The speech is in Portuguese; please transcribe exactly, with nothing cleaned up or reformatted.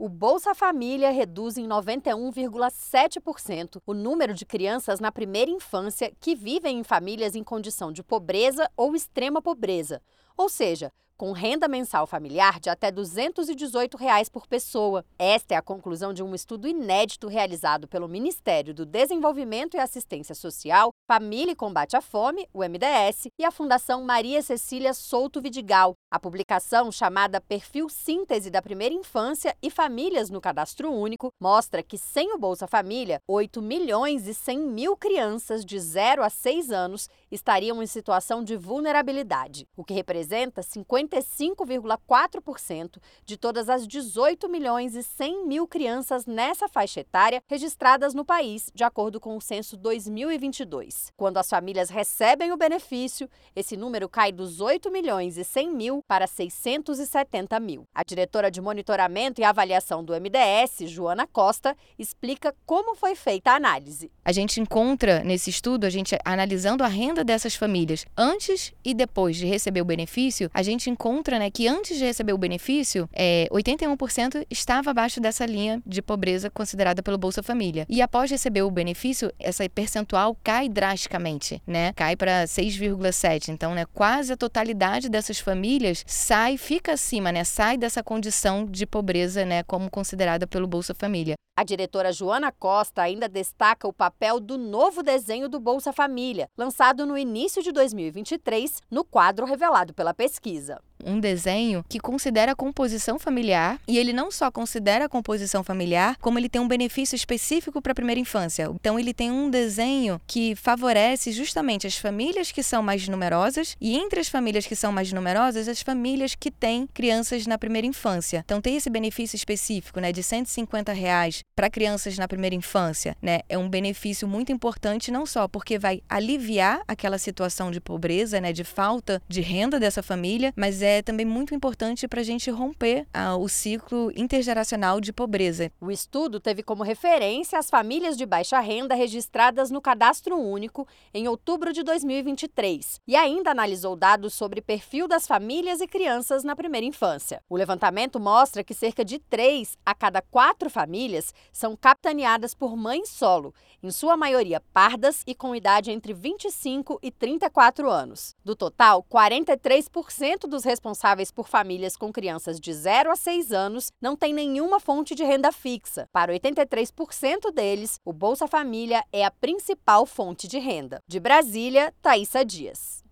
O Bolsa Família reduz em noventa e um vírgula sete por cento o número de crianças na primeira infância que vivem em famílias em condição de pobreza ou extrema pobreza, ou seja, com renda mensal familiar de até duzentos e dezoito reais por pessoa. Esta é a conclusão de um estudo inédito realizado pelo Ministério do Desenvolvimento e Assistência Social, Família e Combate à Fome, o M D S, e a Fundação Maria Cecília Souto Vidigal. A publicação, chamada Perfil Síntese da Primeira Infância e Famílias no Cadastro Único, mostra que sem o Bolsa Família, oito milhões e cem mil crianças de zero a seis anos estariam em situação de vulnerabilidade, o que representa cinquenta e cinco vírgula quatro por cento de todas as dezoito milhões e cem mil crianças nessa faixa etária registradas no país, de acordo com o censo dois mil e vinte e dois. Quando as famílias recebem o benefício, esse número cai dos oito milhões e cem mil para seiscentos e setenta mil. A diretora de Monitoramento e Avaliação do M D S, Joana Costa, explica como foi feita a análise. A gente encontra nesse estudo, a gente analisando a renda dessas famílias antes e depois de receber o benefício, a gente encontra, né, que antes de receber o benefício, é, oitenta e um por cento estava abaixo dessa linha de pobreza considerada pelo Bolsa Família. E após receber o benefício, essa percentual cai drasticamente, né? Cai para seis vírgula sete por cento. Então, né, quase a totalidade dessas famílias sai, fica acima, né? Sai dessa condição de pobreza, né, como considerada pelo Bolsa Família. A diretora Joana Costa ainda destaca o papel do novo desenho do Bolsa Família, lançado no início de dois mil e vinte e três, no quadro revelado pela pesquisa. Um desenho que considera a composição familiar, e ele não só considera a composição familiar, como ele tem um benefício específico para a primeira infância. Então, ele tem um desenho que favorece justamente as famílias que são mais numerosas e, entre as famílias que são mais numerosas, as famílias que têm crianças na primeira infância. Então, tem esse benefício específico, né, de cento e cinquenta reais para crianças na primeira infância, né? É um benefício muito importante, não só porque vai aliviar aquela situação de pobreza, né, de falta de renda dessa família, mas é é também muito importante para a gente romper ah, o ciclo intergeracional de pobreza. O estudo teve como referência as famílias de baixa renda registradas no Cadastro Único em outubro de dois mil e vinte e três e ainda analisou dados sobre perfil das famílias e crianças na primeira infância. O levantamento mostra que cerca de três a cada quatro famílias são capitaneadas por mães solo, em sua maioria pardas e com idade entre vinte e cinco e trinta e quatro anos. Do total, quarenta e três por cento dos responsáveis por famílias com crianças de zero a seis anos não têm nenhuma fonte de renda fixa. Para oitenta e três por cento deles, o Bolsa Família é a principal fonte de renda. De Brasília, Thaísa Dias.